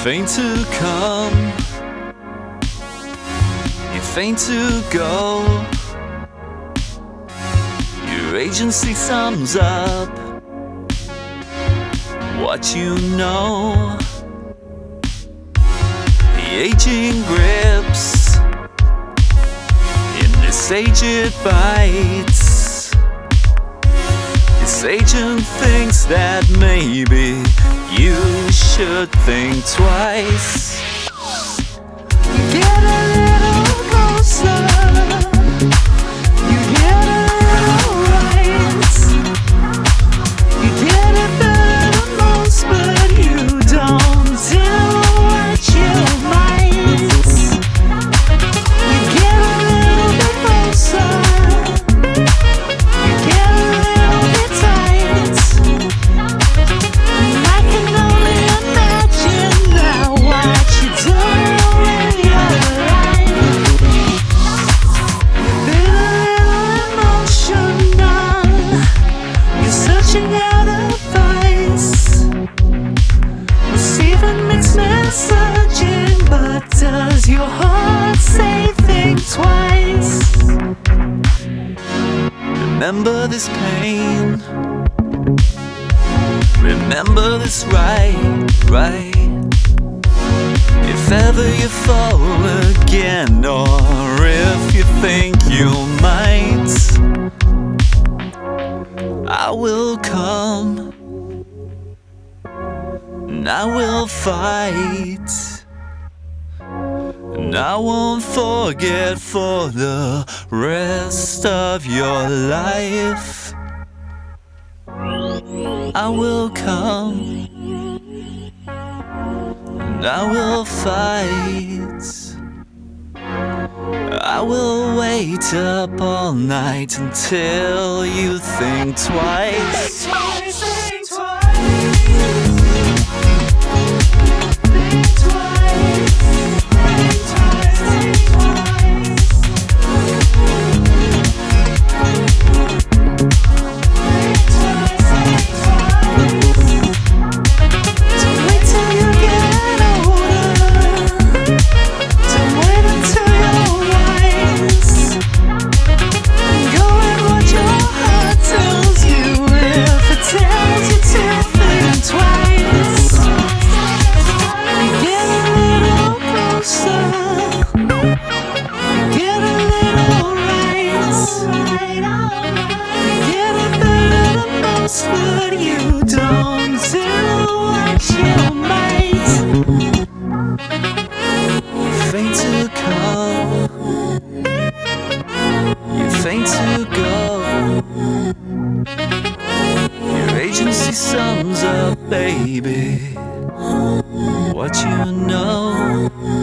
faint to come, you faint to go. Your agency sums up what you know. The aging grips, in this age it bites. This agent thinks that maybe you should think twice. Get a little closer, you get a little right. You get it better than most, but you don't do what you might. You get a little bit closer, you get a little bit tight. I can only imagine now what you do with your life. Been a little emotional, you're searching out advice, receiving mixed messaging, but does your heart say think twice? Remember this pain, remember this right. If ever you fall again, or if you think you might, I will come and I will fight, and I won't forget for the rest of your life. I will come and I will fight. I will wait up all night until you think twice. Think twice, think twice. Think twice, think twice, think twice. Don't wait till you get older. Don't wait until you're wise. Go with what your heart tells you. If it tells you to think twice, you get a little closer, you get a little right. You get it better than most, but you don't do what you might. You faint to come, you faint to go. Your agency sums up, baby, what you know.